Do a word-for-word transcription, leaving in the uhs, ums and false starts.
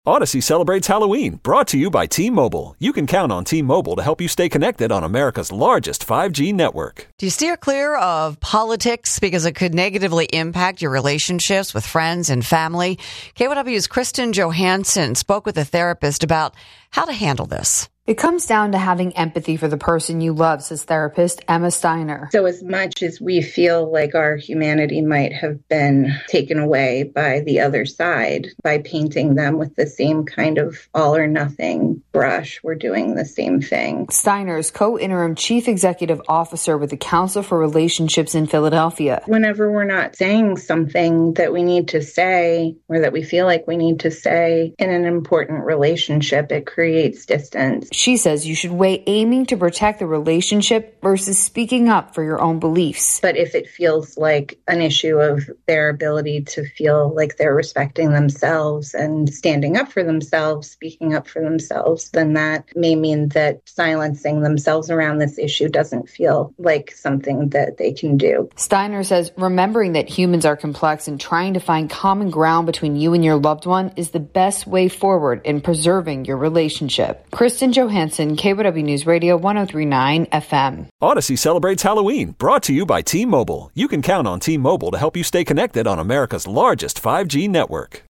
Odyssey celebrates Halloween, brought to you by T-Mobile. You can count on T-Mobile to help you stay connected on America's largest five G network. Do you steer clear of politics because it could negatively impact your relationships with friends and family? K W W's Kristen Johansson spoke with a therapist about how to handle this. It comes down to having empathy for the person you love, says therapist Emma Steiner. So as much as we feel like our humanity might have been taken away by the other side, by painting them with the same kind of all or nothing brush, we're doing the same thing. Steiner is co-interim chief executive officer with the Council for Relationships in Philadelphia. Whenever we're not saying something that we need to say or that we feel like we need to say in an important relationship, it creates distance. She says you should weigh aiming to protect the relationship versus speaking up for your own beliefs. But if it feels like an issue of their ability to feel like they're respecting themselves and standing up for themselves, speaking up for themselves, then that may mean that silencing themselves around this issue doesn't feel like something that they can do. Steiner says remembering that humans are complex and trying to find common ground between you and your loved one is the best way forward in preserving your relationship. Kristen Johansson, K W W News Radio one oh three point nine F M. Odyssey celebrates Halloween, brought to you by T-Mobile. You can count on T-Mobile to help you stay connected on America's largest five G network.